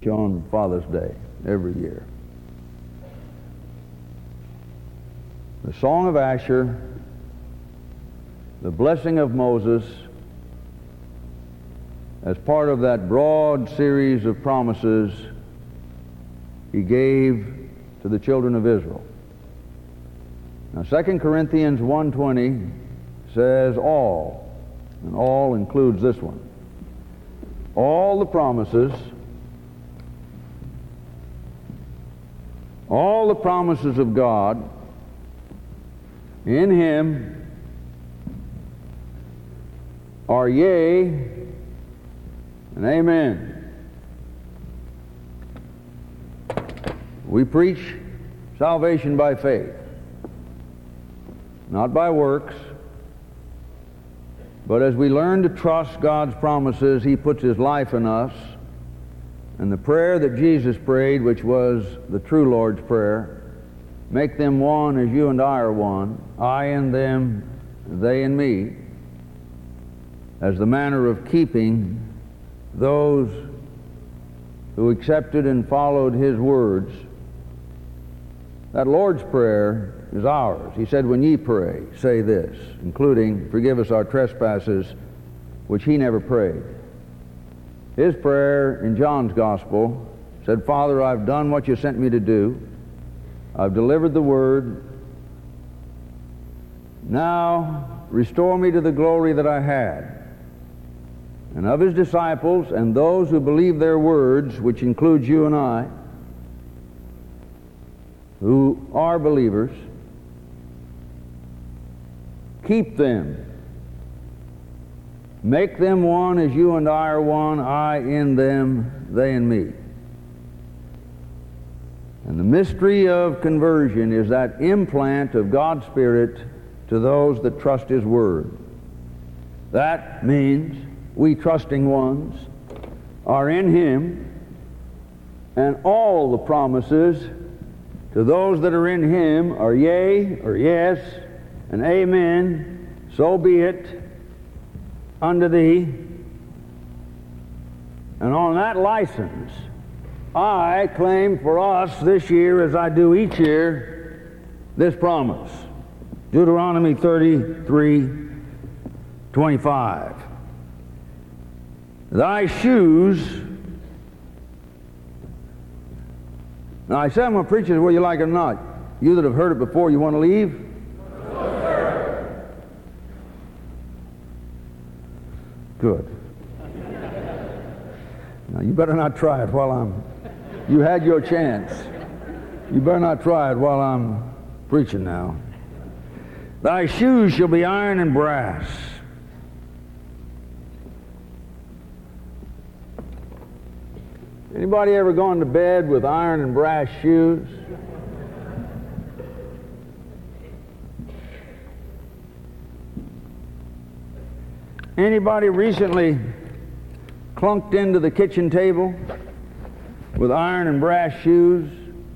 on Father's Day every year. The Song of Asher, the blessing of Moses, as part of that broad series of promises he gave to the children of Israel. Now 2 Corinthians 1:20 says all, and all includes this one. All the promises of God in Him are yea and amen. We preach salvation by faith, not by works, but as we learn to trust God's promises, He puts His life in us. And the prayer that Jesus prayed, which was the true Lord's Prayer, make them one as you and I are one, I in them, they in me, as the manner of keeping those who accepted and followed His words. That Lord's Prayer is ours. He said, when ye pray, say this, including, forgive us our trespasses, which He never prayed. His prayer in John's Gospel said, Father, I've done what you sent me to do. I've delivered the word. Now restore me to the glory that I had. And of His disciples and those who believe their words, which includes you and I, who are believers, keep them. Make them one as you and I are one, I in them, they in me. And the mystery of conversion is that implant of God's Spirit to those that trust His Word. That means we trusting ones are in Him, and all the promises to those that are in Him are yea or yes and amen, so be it unto thee. And on that license, I claim for us this year, as I do each year, this promise. Deuteronomy 33:25. Thy shoes. Now I said I'm going to preach it whether you like it or not. You that have heard it before, you want to leave? Good. Now you better not try it while you had your chance. You better not try it while I'm preaching now. Thy shoes shall be iron and brass. Anybody ever gone to bed with iron and brass shoes? Anybody recently clunked into the kitchen table with iron and brass shoes?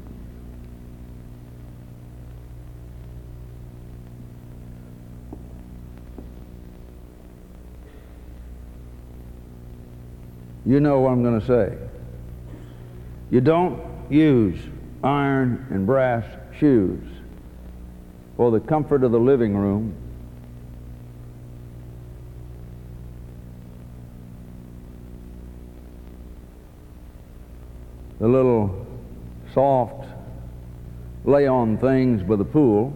You know what I'm going to say. You don't use iron and brass shoes for the comfort of the living room. The little soft lay-on things by the pool.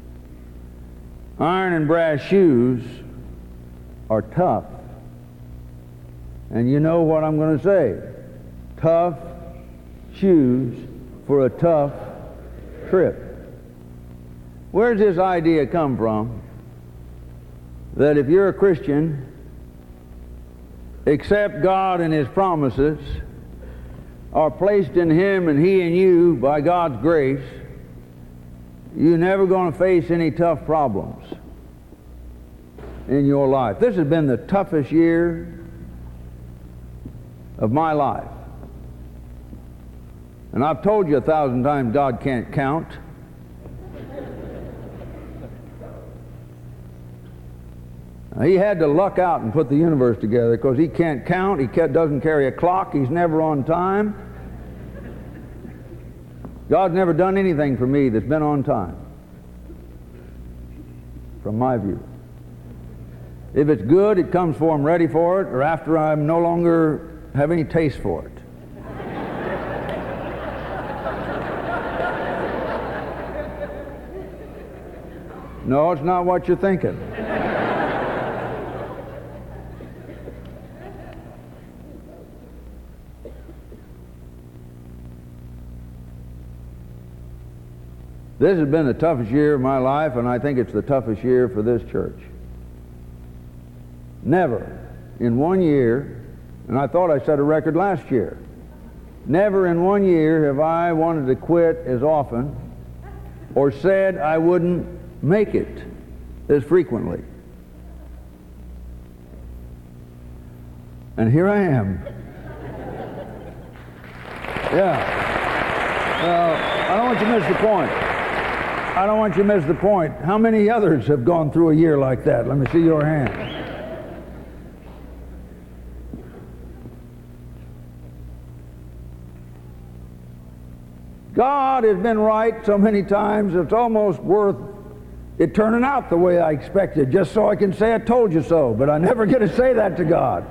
Iron and brass shoes are tough. And you know what I'm going to say. Tough shoes for a tough trip. Where does this idea come from? That if you're a Christian, accept God and His promises, are placed in Him and He in you by God's grace, you're never going to face any tough problems in your life. This has been the toughest year of my life. And I've told you 1,000 times God can't count. He had to luck out and put the universe together because He can't count, He doesn't carry a clock, He's never on time, God's never done anything for me that's been on time, from my view. If it's good, it comes before I'm ready for it, or after I no longer have any taste for it. No, it's not what you're thinking. This has been the toughest year of my life, and I think it's the toughest year for this church. Never in 1 year, and I thought I set a record last year, never in 1 year have I wanted to quit as often or said I wouldn't make it as frequently. And here I am. Yeah. Well, I don't want you to miss the point. I don't want you to miss the point. How many others have gone through a year like that? Let me see your hand. God has been right so many times, it's almost worth it turning out the way I expected, just so I can say I told you so, but I never get to say that to God.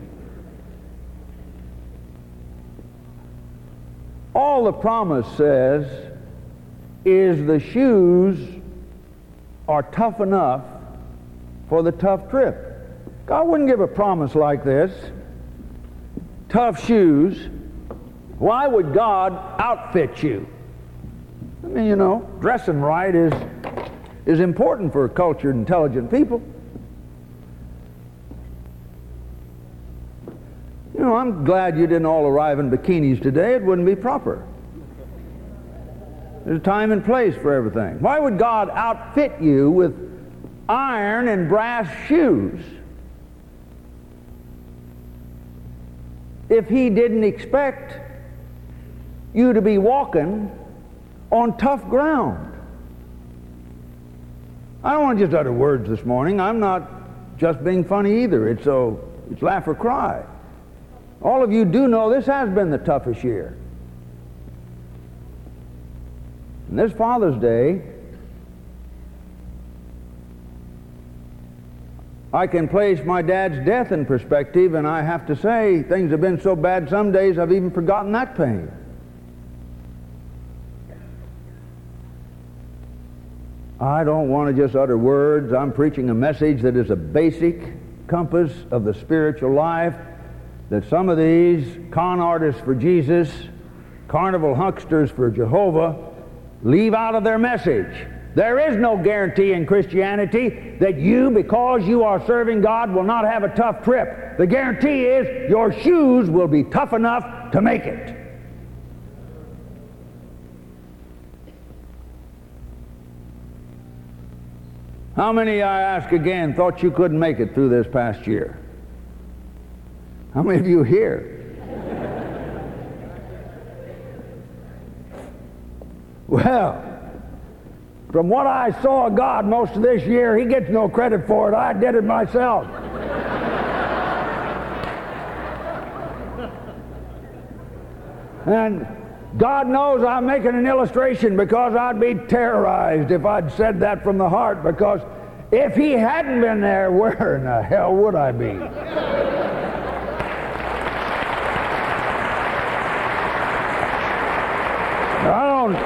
All the promise says is the shoes are tough enough for the tough trip. God wouldn't give a promise like this. Tough shoes. Why would God outfit you? I mean, you know, dressing right is important for cultured, intelligent people. You know, I'm glad you didn't all arrive in bikinis today. It wouldn't be proper. There's a time and place for everything. Why would God outfit you with iron and brass shoes if He didn't expect you to be walking on tough ground? I don't want to just utter words this morning. I'm not just being funny either. It's laugh or cry. All of you do know this has been the toughest year. And this Father's Day, I can place my dad's death in perspective, and I have to say things have been so bad some days I've even forgotten that pain. I don't want to just utter words. I'm preaching a message that is a basic compass of the spiritual life that some of these con artists for Jesus, carnival hucksters for Jehovah, leave out of their message. There is no guarantee in Christianity that you, because you are serving God, will not have a tough trip. The guarantee is your shoes will be tough enough to make it. How many, I ask again, thought you couldn't make it through this past year? How many of you here? Well, from what I saw of God most of this year, He gets no credit for it. I did it myself. And God knows I'm making an illustration because I'd be terrorized if I'd said that from the heart, because if He hadn't been there, where in the hell would I be? I don't...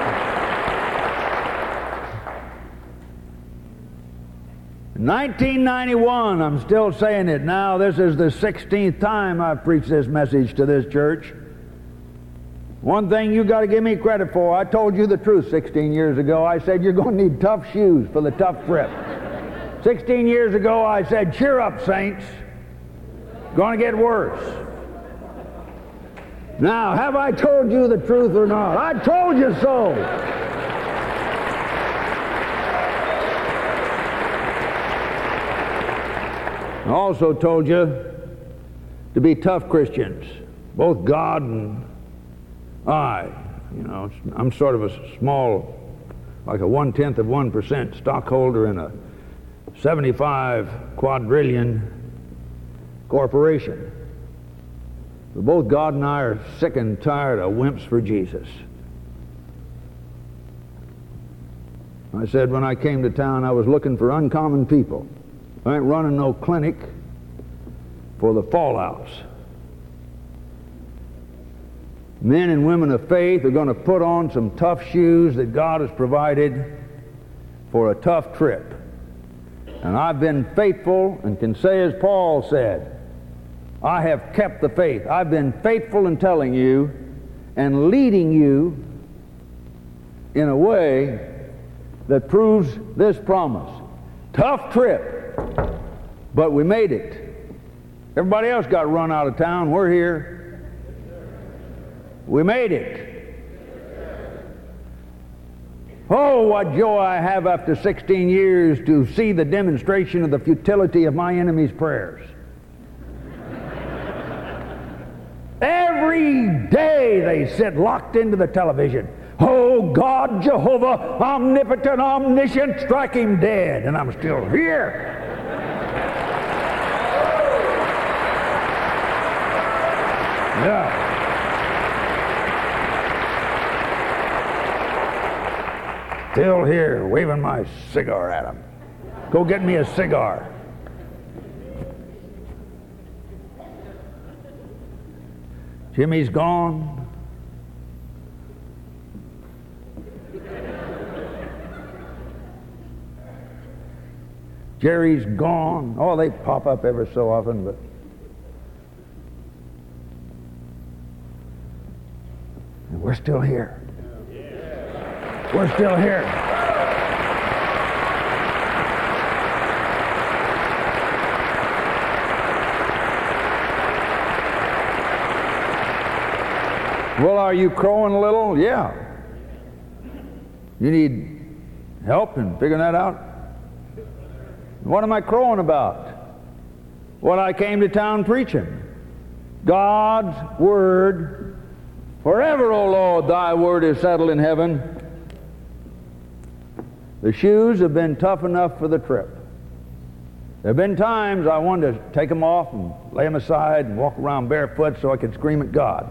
1991, I'm still saying it now. This is the 16th time I've preached this message to this church. One thing you got to give me credit for, I told you the truth 16 years ago. I said you're going to need tough shoes for the tough trip. 16 years ago I said, cheer up, saints. Going to get worse. Now, have I told you the truth or not? I told you so. I also told you to be tough Christians, both God and I. You know, I'm sort of a small, like a 1/10 of 1% stockholder in a 75 quadrillion corporation. But both God and I are sick and tired of wimps for Jesus. I said when I came to town I was looking for uncommon people. I ain't running no clinic for the fallouts. Men and women of faith are going to put on some tough shoes that God has provided for a tough trip. And I've been faithful and can say as Paul said, I have kept the faith. I've been faithful in telling you and leading you in a way that proves this promise. Tough trip, but we made it. Everybody else got run out of town. We're here. We made it. Oh, what joy I have after 16 years to see the demonstration of the futility of my enemies' prayers. Every day they sit locked into the television. Oh, God, Jehovah, omnipotent, omniscient, strike him dead. And I'm still here. Yeah. Still here, waving my cigar at him. Go get me a cigar. Jimmy's gone. Jerry's gone. Oh, they pop up ever so often, but and we're still here. We're still here. Well, are you crowing a little? Yeah. You need help in figuring that out? What am I crowing about? What I came to town preaching. God's Word. Forever, O Lord, Thy Word is settled in heaven. The shoes have been tough enough for the trip. There have been times I wanted to take them off and lay them aside and walk around barefoot so I could scream at God.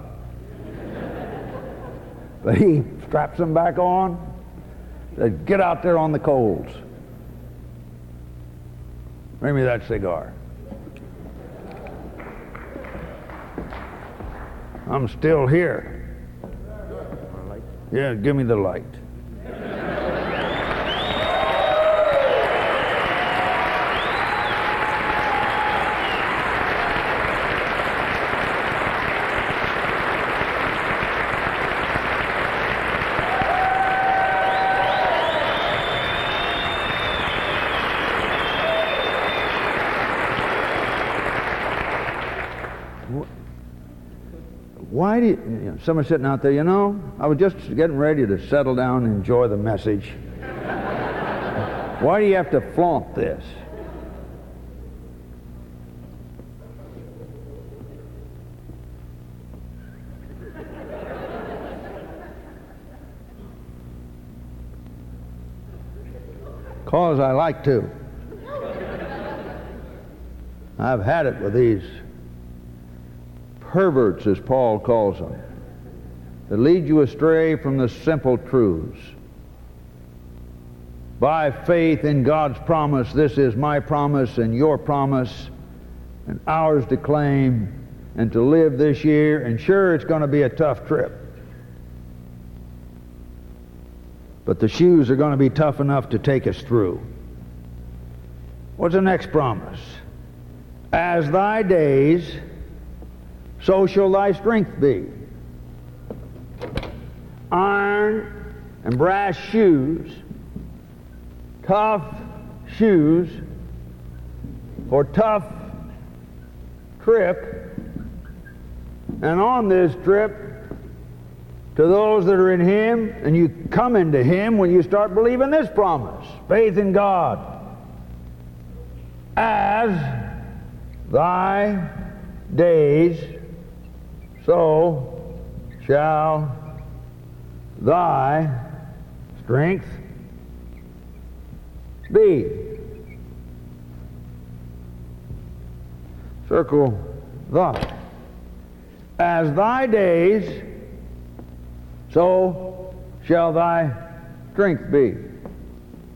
But He straps them back on. Said, get out there on the coals. Bring me that cigar. I'm still here. Yeah, give me the light. Why do you, someone sitting out there, I was just getting ready to settle down and enjoy the message. Why do you have to flaunt this? Because I like to. I've had it with these perverts, as Paul calls them, that lead you astray from the simple truths. By faith in God's promise, this is my promise and your promise and ours to claim and to live this year, and sure, it's going to be a tough trip. But the shoes are going to be tough enough to take us through. What's the next promise? As thy days, so shall thy strength be. Iron and brass shoes, tough shoes for tough trip. And on this trip, to those that are in Him, and you come into Him when you start believing this promise, faith in God. As thy days, so shall thy strength be. Circle thy. As thy days, so shall thy strength be.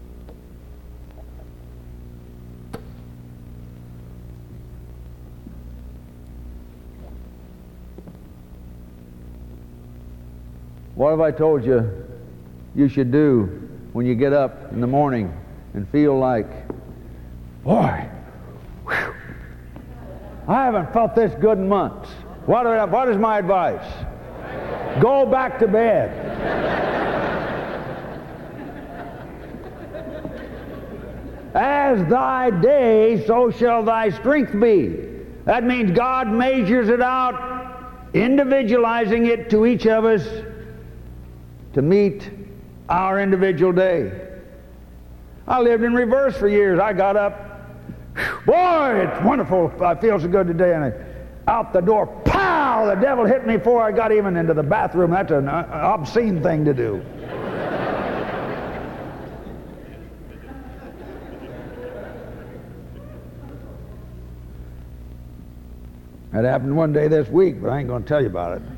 What have I told you you should do when you get up in the morning and feel like, boy, whew, I haven't felt this good in months. What is my advice? Go back to bed. As thy day, so shall thy strength be. That means God measures it out, individualizing it to each of us to meet our individual day. I lived in reverse for years. I got up, boy, it's wonderful. I feel so good today. And out the door, pow, the devil hit me before I got even into the bathroom. That's an obscene thing to do. That happened one day this week, but I ain't going to tell you about it.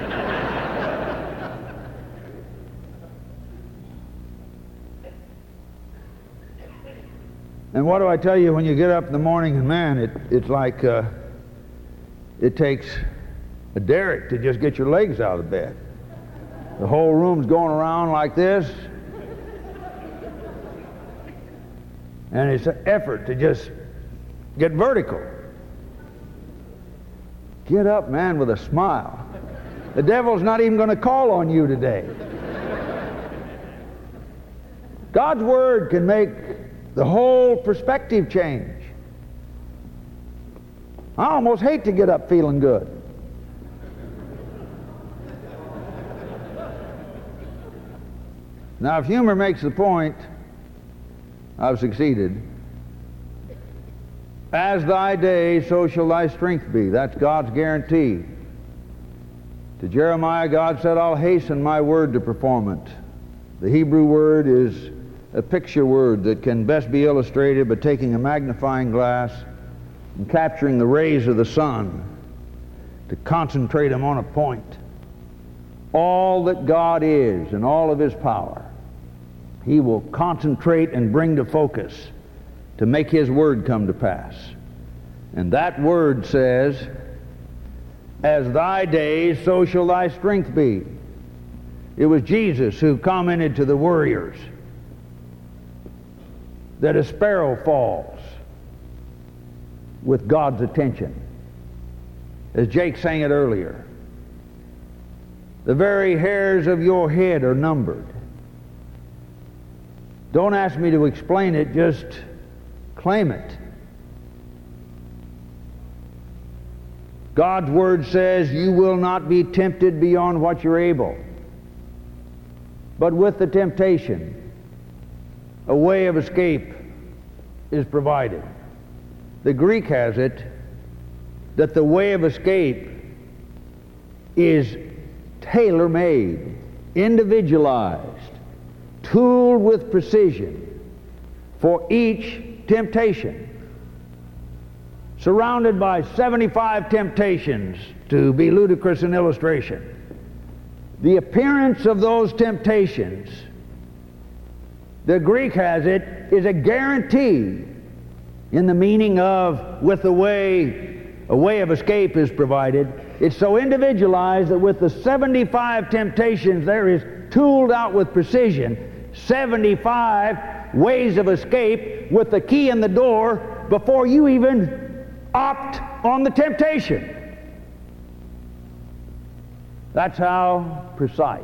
And what do I tell you when you get up in the morning and man, it's like it takes a derrick to just get your legs out of bed. The whole room's going around like this. And it's an effort to just get vertical. Get up, man, with a smile. The devil's not even going to call on you today. God's Word can make the whole perspective change. I almost hate to get up feeling good. Now, if humor makes the point, I've succeeded. As thy day, so shall thy strength be. That's God's guarantee. To Jeremiah, God said, I'll hasten my word to perform it. The Hebrew word is a picture word that can best be illustrated by taking a magnifying glass and capturing the rays of the sun to concentrate them on a point. All that God is and all of His power, He will concentrate and bring to focus to make His word come to pass. And that word says, as thy days, so shall thy strength be. It was Jesus who commented to the warriors that a sparrow falls with God's attention. As Jake sang it earlier, the very hairs of your head are numbered. Don't ask me to explain it, just claim it. God's Word says you will not be tempted beyond what you're able. But with the temptation, a way of escape is provided. The Greek has it that the way of escape is tailor-made, individualized, tooled with precision for each temptation. Surrounded by 75 temptations, to be ludicrous in illustration. The appearance of those temptations, the Greek has it, is a guarantee in the meaning of with a way of escape is provided. It's so individualized that with the 75 temptations there is tooled out with precision 75 ways of escape with the key in the door before you even opt on the temptation. That's how precise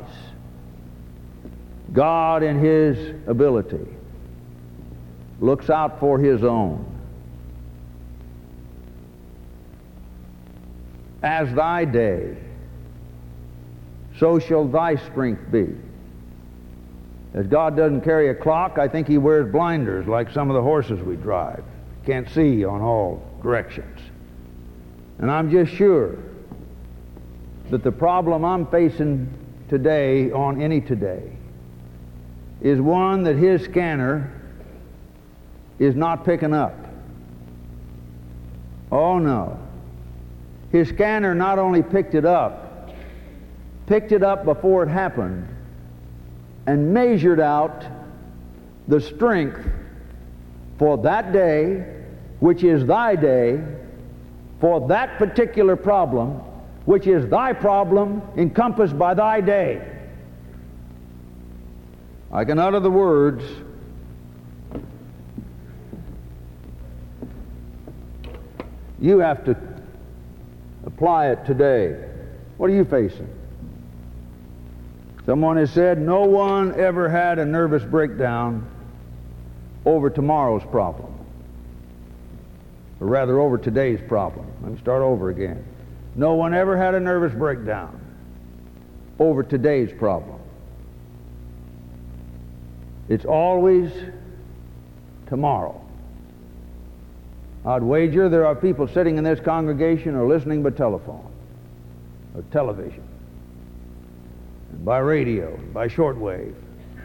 God in His ability looks out for His own. As thy day, so shall thy strength be. As God doesn't carry a clock, I think He wears blinders like some of the horses we drive. Can't see on all directions. And I'm just sure that the problem I'm facing today on any today is one that His scanner is not picking up. Oh no. His scanner not only picked it up before it happened and measured out the strength for that day, which is thy day, for that particular problem, which is thy problem encompassed by thy day. I can utter the words, you have to apply it today. What are you facing? Someone has said, no one ever had a nervous breakdown over tomorrow's problem. Or rather, over today's problem. Let me start over again. No one ever had a nervous breakdown over today's problem. It's always tomorrow. I'd wager there are people sitting in this congregation or listening by telephone, or television, and by radio, and by shortwave.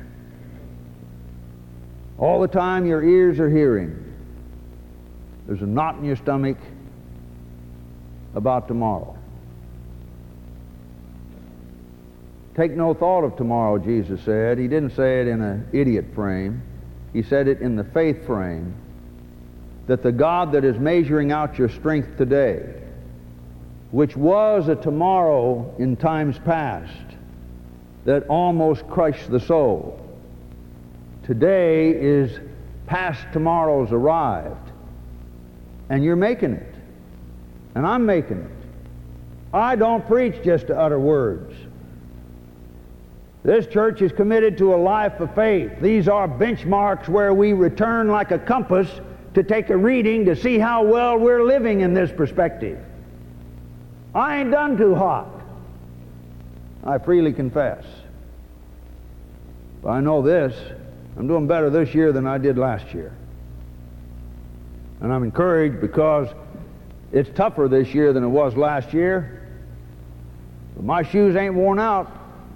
All the time your ears are hearing, there's a knot in your stomach about tomorrow. Take no thought of tomorrow, Jesus said. He didn't say it in an idiot frame. He said it in the faith frame, that the God that is measuring out your strength today, which was a tomorrow in times past that almost crushed the soul, today is past tomorrow's arrived, and you're making it, and I'm making it. I don't preach just to utter words. This church is committed to a life of faith. These are benchmarks where we return like a compass to take a reading to see how well we're living in this perspective. I ain't done too hot, I freely confess. But I know this, I'm doing better this year than I did last year. And I'm encouraged because it's tougher this year than it was last year. But my shoes ain't worn out.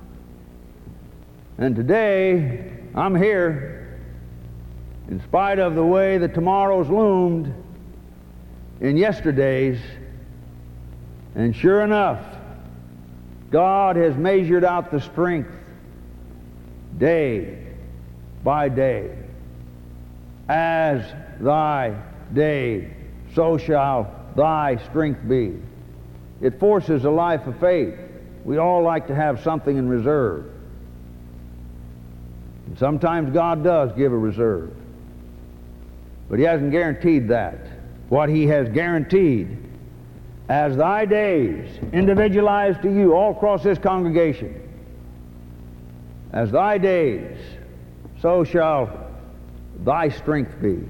And today, I'm here in spite of the way that tomorrow's loomed in yesterday's. And sure enough, God has measured out the strength day by day. As thy day, so shall thy strength be. It forces a life of faith. We all like to have something in reserve. And sometimes God does give a reserve. But He hasn't guaranteed that. What He has guaranteed, as thy days, individualized to you all across this congregation, as thy days, so shall thy strength be.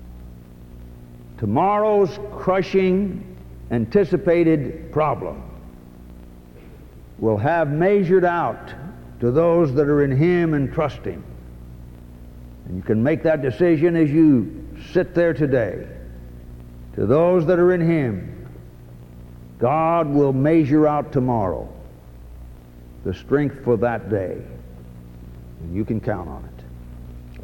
Tomorrow's crushing, anticipated problem will have measured out to those that are in Him and trust Him. And you can make that decision as you sit there today. To those that are in Him, God will measure out tomorrow the strength for that day. And you can count on it.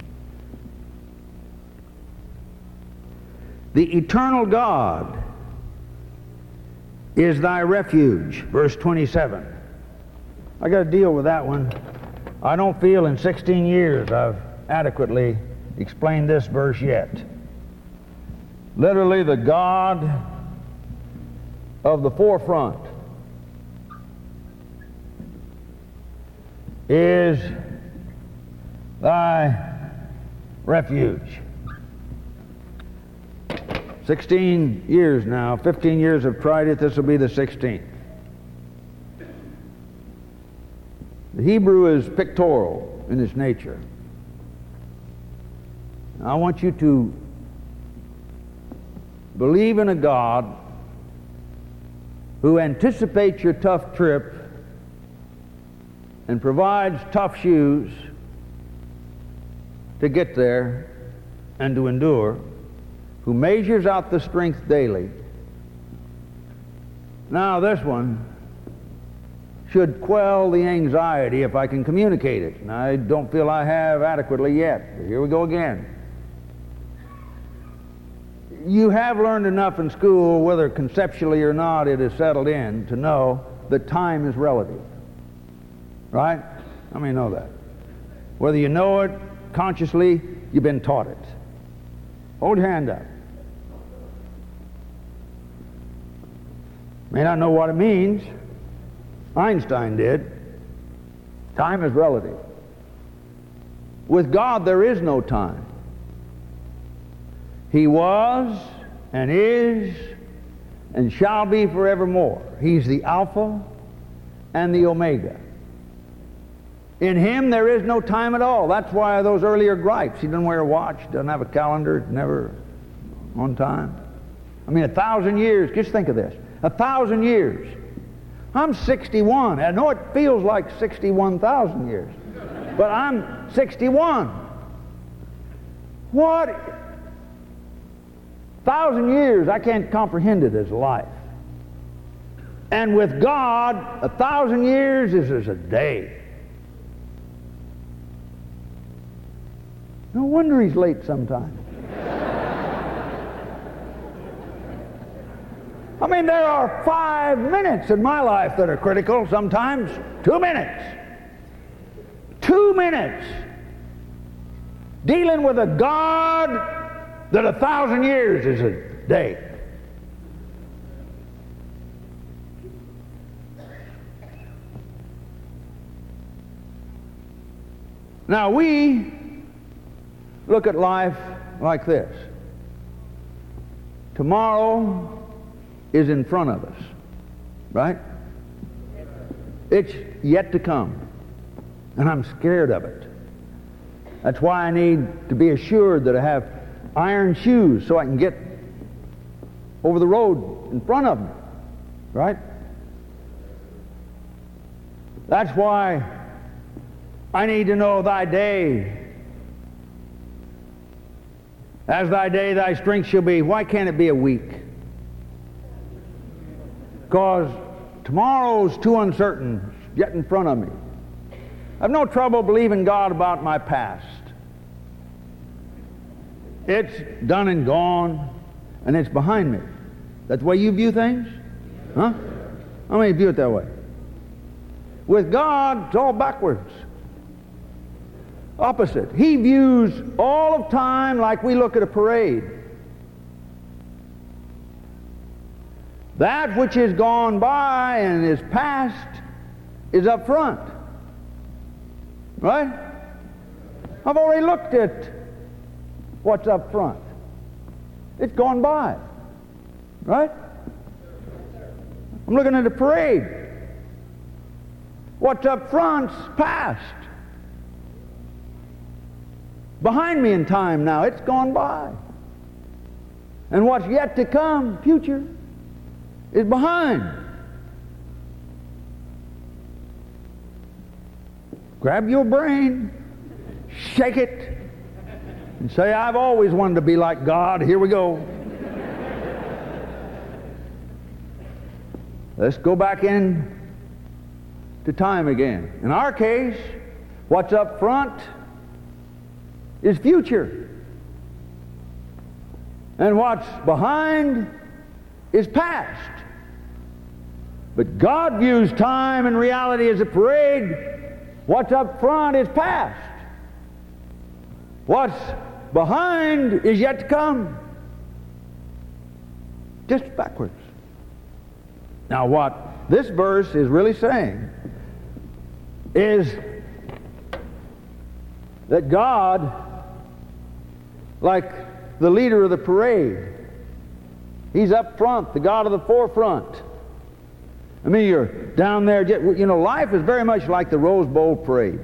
The eternal God is thy refuge, verse 27. I got to deal with that one. I don't feel in 16 years I've adequately explained this verse yet. Literally, the God of the forefront is thy refuge. 16 years now, 15 years I've tried it, this will be the 16th. The Hebrew is pictorial in its nature. I want you to believe in a God who anticipates your tough trip and provides tough shoes to get there and to endure, who measures out the strength daily. Now this one should quell the anxiety if I can communicate it. And I don't feel I have adequately yet. But here we go again. You have learned enough in school, whether conceptually or not it is settled in, to know that time is relative. Right? How many know that? Whether you know it consciously, you've been taught it. Hold your hand up. May not know what it means. Einstein did. Time is relative. With God there is no time. He was and is and shall be forevermore. He's the Alpha and the Omega. In Him there is no time at all. That's why those earlier gripes. He doesn't wear a watch, doesn't have a calendar, never on time. I mean, 1,000 years. Just think of this. 1,000 years. I'm 61. I know it feels like 61,000 years. But I'm 61. What? 1,000 years, I can't comprehend it as life. And with God, 1,000 years is as a day. No wonder He's late sometimes. I mean, there are 5 minutes in my life that are critical sometimes. 2 minutes. 2 minutes. Dealing with a God that 1,000 years is a day. Now we look at life like this. Tomorrow is in front of us, right? It's yet to come, and I'm scared of it. That's why I need to be assured that I have iron shoes so I can get over the road in front of me, right? That's why I need to know thy day. As thy day, thy strength shall be. Why can't it be a week? Because tomorrow's too uncertain, yet in front of me. I have no trouble believing God about my past. It's done and gone, and it's behind me. That's the way you view things? Huh? How many view it that way? With God, it's all backwards. Opposite. He views all of time like we look at a parade. That which is gone by and is past is up front. Right? I've already looked at what's up front. It's gone by. Right? I'm looking at a parade. What's up front's past. Behind me in time now, it's gone by. And what's yet to come, future, is behind. Grab your brain, shake it, and say, I've always wanted to be like God. Here we go. Let's go back in to time again. In our case, what's up front is future. And what's behind is past. But God views time and reality as a parade. What's up front is past. What's behind is yet to come. Just backwards. Now what this verse is really saying is that God, like the leader of the parade, He's up front, the God of the forefront. I mean, you're down there, you know, life is very much like the Rose Bowl parade.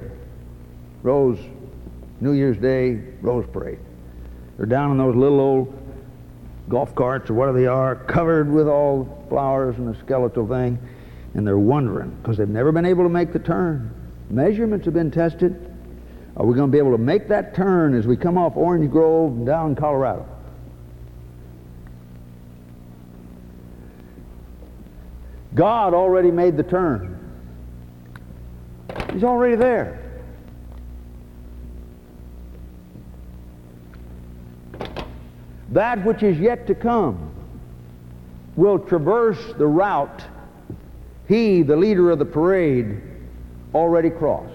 New Year's Day, Rose Parade. They're down in those little old golf carts or whatever they are, covered with all the flowers and the skeletal thing, and they're wondering, because they've never been able to make the turn. Measurements have been tested. Are we going to be able to make that turn as we come off Orange Grove and down Colorado? God already made the turn. He's already there. That which is yet to come will traverse the route He, the leader of the parade, already crossed.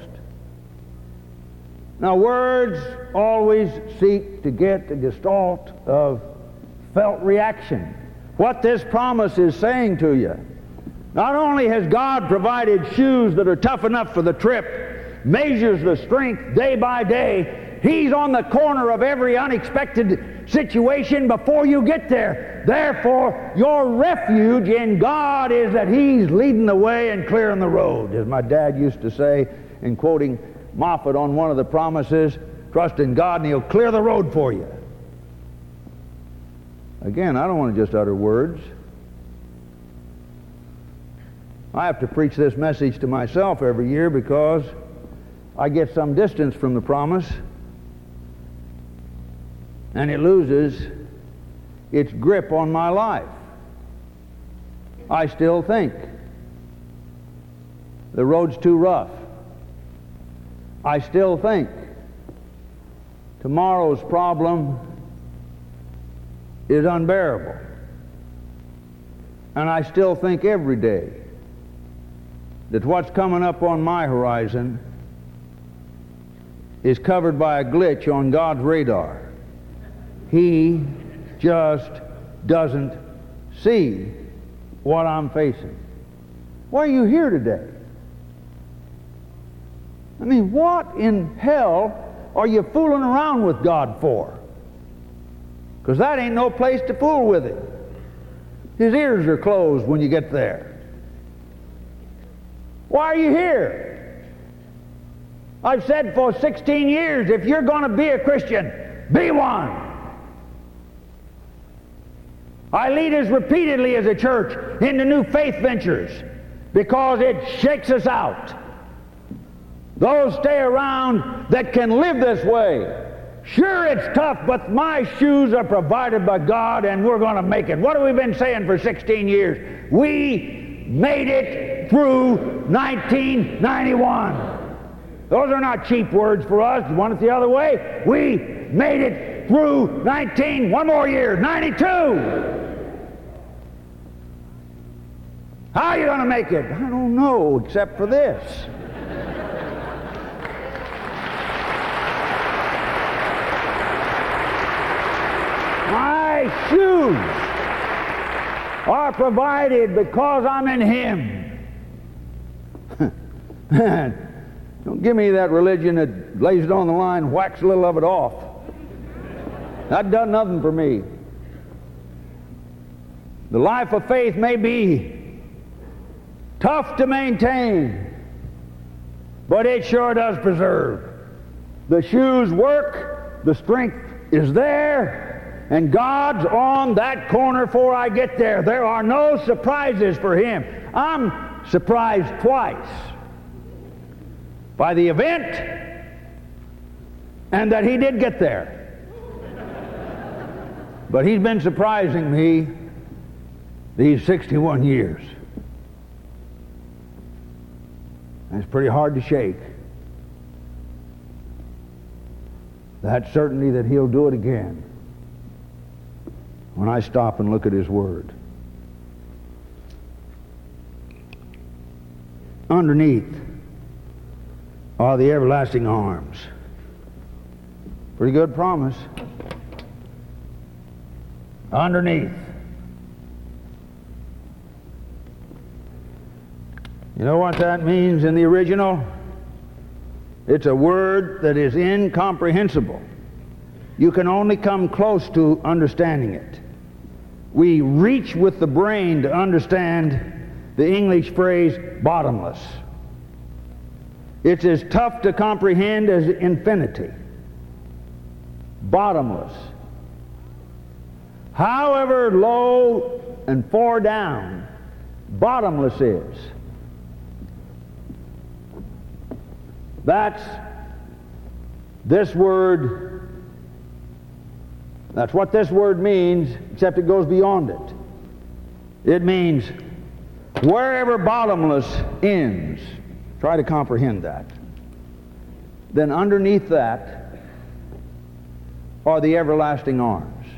Now, words always seek to get a gestalt of felt reaction. What this promise is saying to you, not only has God provided shoes that are tough enough for the trip, measures the strength day by day. He's on the corner of every unexpected situation before you get there. Therefore, your refuge in God is that He's leading the way and clearing the road. As my dad used to say, in quoting Moffat on one of the promises, trust in God and He'll clear the road for you. Again, I don't want to just utter words. I have to preach this message to myself every year because I get some distance from the promise and it loses its grip on my life. I still think the road's too rough. I still think tomorrow's problem is unbearable. And I still think every day that what's coming up on my horizon is covered by a glitch on God's radar. He just doesn't see what I'm facing. Why are you here today? I mean, what in hell are you fooling around with God for? Because that ain't no place to fool with Him. His ears are closed when you get there. Why are you here? I've said for 16 years, if you're going to be a Christian, be one. I lead us repeatedly as a church into new faith ventures because it shakes us out. Those stay around that can live this way. Sure, it's tough, but my shoes are provided by God and we're going to make it. What have we been saying for 16 years? We made it through 1991. Those are not cheap words for us. You want it the other way? We made it through one more year, 92. How are you going to make it? I don't know, except for this. My shoes are provided because I'm in Him. Man, don't give me that religion that lays it on the line, whacks a little of it off. That does nothing for me. The life of faith may be tough to maintain, but it sure does preserve. The shoes work, the strength is there, and God's on that corner before I get there. There are no surprises for Him. I'm surprised twice. By the event and that He did get there. But He's been surprising me these 61 years. And it's pretty hard to shake. That certainty that He'll do it again when I stop and look at His Word. Underneath are the everlasting arms. Pretty good promise. Underneath. You know what that means in the original? It's a word that is incomprehensible. You can only come close to understanding it. We reach with the brain to understand the English phrase bottomless. It's as tough to comprehend as infinity. Bottomless. However low and far down bottomless is. That's this word. That's what this word means, except it goes beyond it. It means wherever bottomless ends. Try to comprehend that. Then underneath that are the everlasting arms.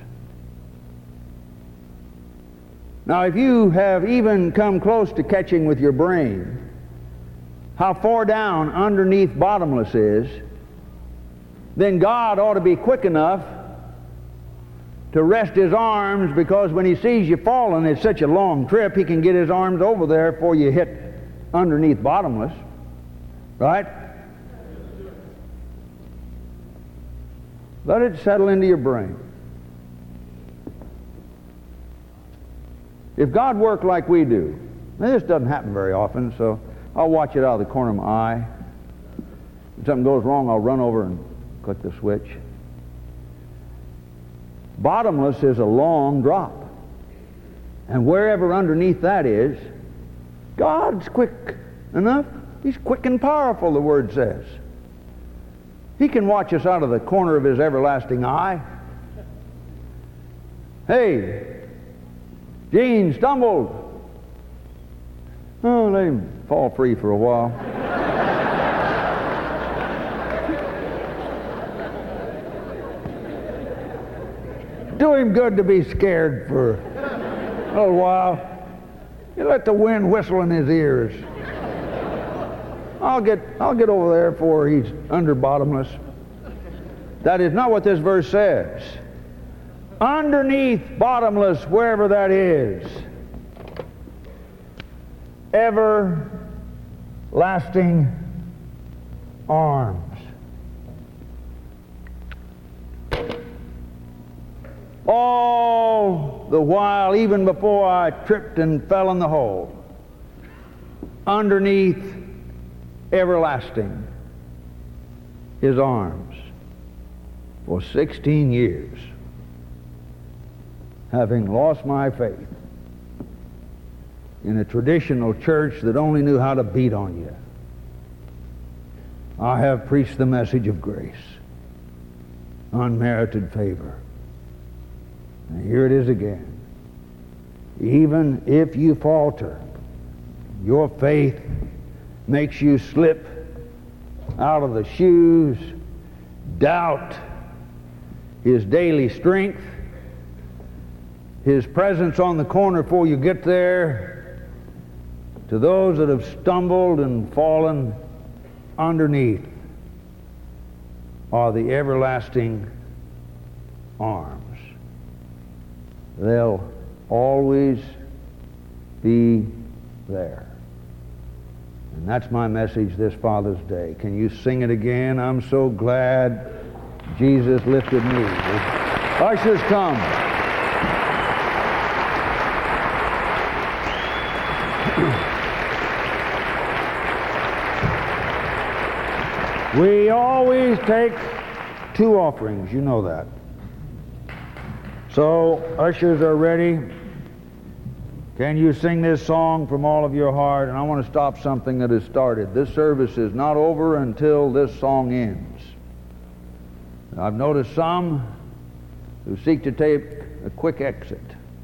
Now, if you have even come close to catching with your brain how far down underneath bottomless is, then God ought to be quick enough to rest His arms, because when He sees you falling, it's such a long trip, He can get His arms over there before you hit underneath bottomless. Right? Let it settle into your brain. If God worked like we do, now this doesn't happen very often, so I'll watch it out of the corner of my eye. If something goes wrong, I'll run over and click the switch. Bottomless is a long drop. And wherever underneath that is, God's quick enough. He's quick and powerful, the Word says. He can watch us out of the corner of His everlasting eye. Hey, Gene stumbled. Oh, let him fall free for a while. Do him good to be scared for a little while. You let the wind whistle in his ears. I'll get over there before he's under bottomless. That is not what this verse says. Underneath bottomless, wherever that is, everlasting arms. All the while, even before I tripped and fell in the hole, underneath everlasting, His arms, for 16 years, having lost my faith in a traditional church that only knew how to beat on you, I have preached the message of grace, unmerited favor. And here it is again. Even if you falter, your faith makes you slip out of the shoes, doubt His daily strength, His presence on the corner before you get there. To those that have stumbled and fallen, underneath are the everlasting arms. They'll always be there. And that's my message this Father's Day. Can you sing it again? I'm so glad Jesus lifted me. Ushers, come. We always take 2 offerings, you know that. So, ushers are ready. Can you sing this song from all of your heart? And I want to stop something that has started. This service is not over until this song ends. I've noticed some who seek to take a quick exit.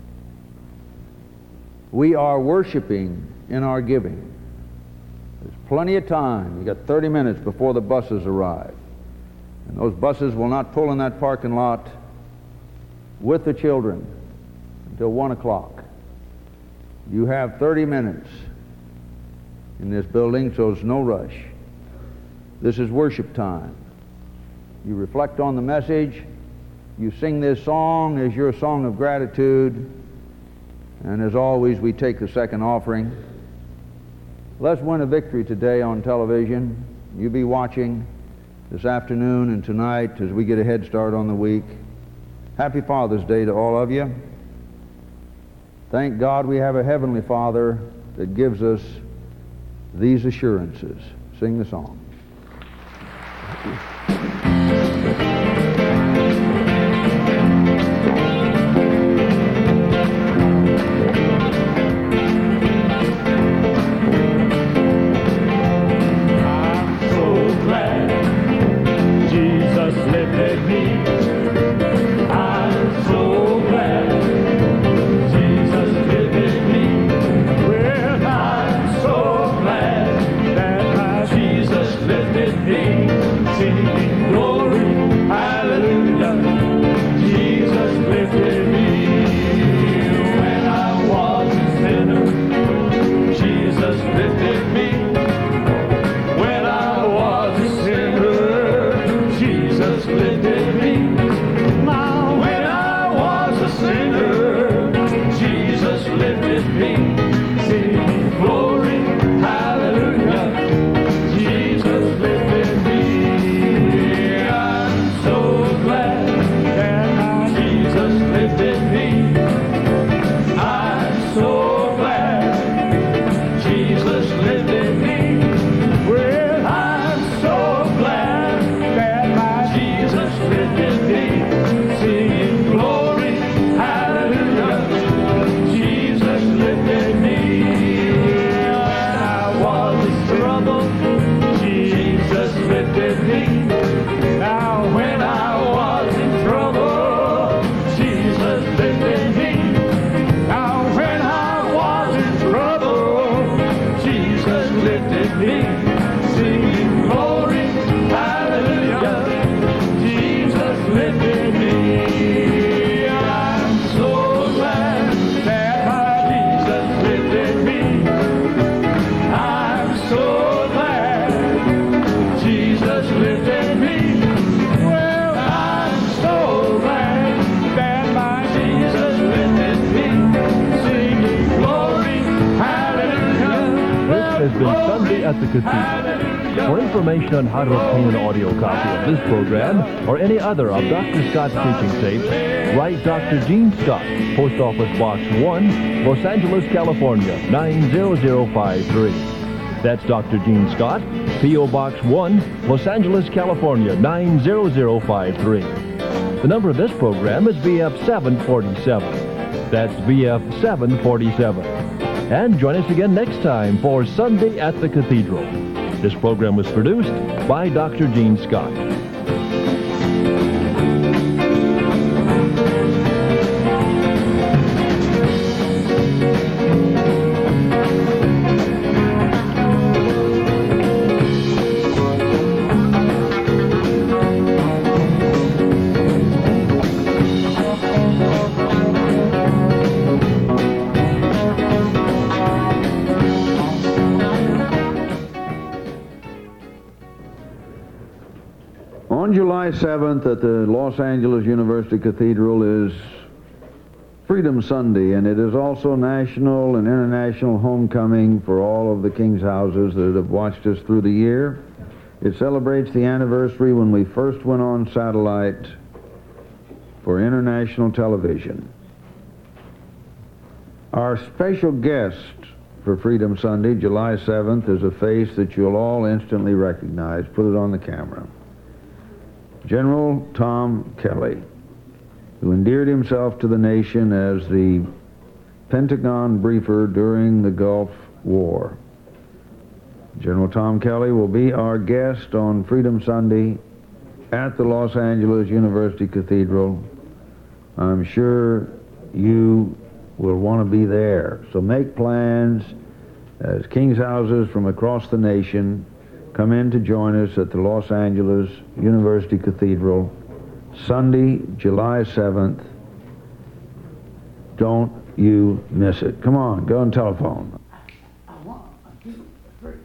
We are worshiping in our giving. There's plenty of time. You got 30 minutes before the buses arrive. And those buses will not pull in that parking lot with the children until 1 o'clock. You have 30 minutes in this building, so it's no rush. This is worship time. You reflect on the message. You sing this song as your song of gratitude. And as always, we take the second offering. Let's win a victory today on television. You be watching this afternoon and tonight as we get a head start on the week. Happy Father's Day to all of you. Thank God we have a Heavenly Father that gives us these assurances. Sing the song. Glad been Sunday at the Cathedral. For information on how to obtain an audio copy of this program or any other of Dr. Scott's teaching tapes, write Dr. Gene Scott, Post Office Box 1, Los Angeles, California, 90053. That's Dr. Gene Scott, P.O. Box 1, Los Angeles, California, 90053. The number of this program is VF 747. That's VF 747. And join us again next time for Sunday at the Cathedral. This program was produced by Dr. Gene Scott. On July 7th at the Los Angeles University Cathedral is Freedom Sunday, and it is also national and international homecoming for all of the King's houses that have watched us through the year. It celebrates the anniversary when we first went on satellite for international television. Our special guest for Freedom Sunday, July 7th, is a face that you'll all instantly recognize. Put it on the camera. General Tom Kelly, who endeared himself to the nation as the Pentagon briefer during the Gulf War. General Tom Kelly will be our guest on Freedom Sunday at the Los Angeles University Cathedral. I'm sure you will want to be there. So make plans as King's houses from across the nation come in to join us at the Los Angeles University Cathedral, Sunday, July 7th. Don't you miss it. Come on, go on telephone. 1, 2, 3.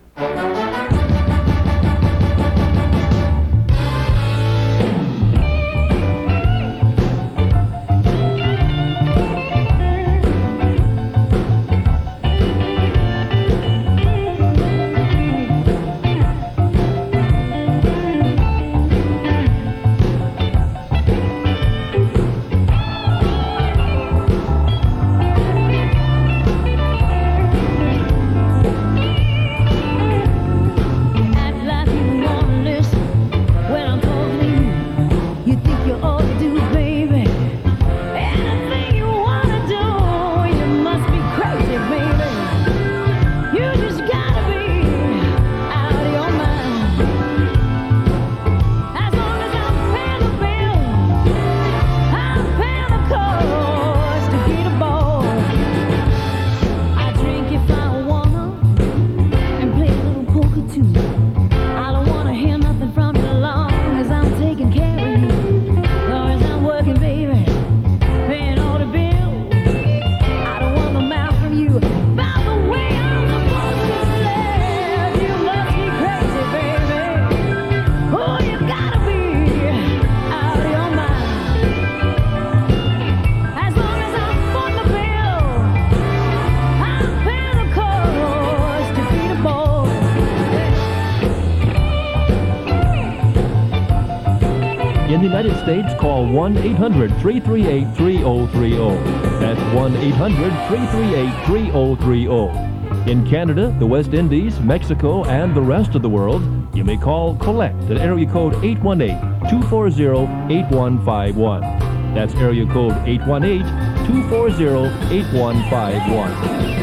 In the United States, call 1-800-338-3030. That's 1-800-338-3030. In Canada, the West Indies, Mexico, and the rest of the world, you may call Collect at area code 818-240-8151. That's area code 818-240-8151.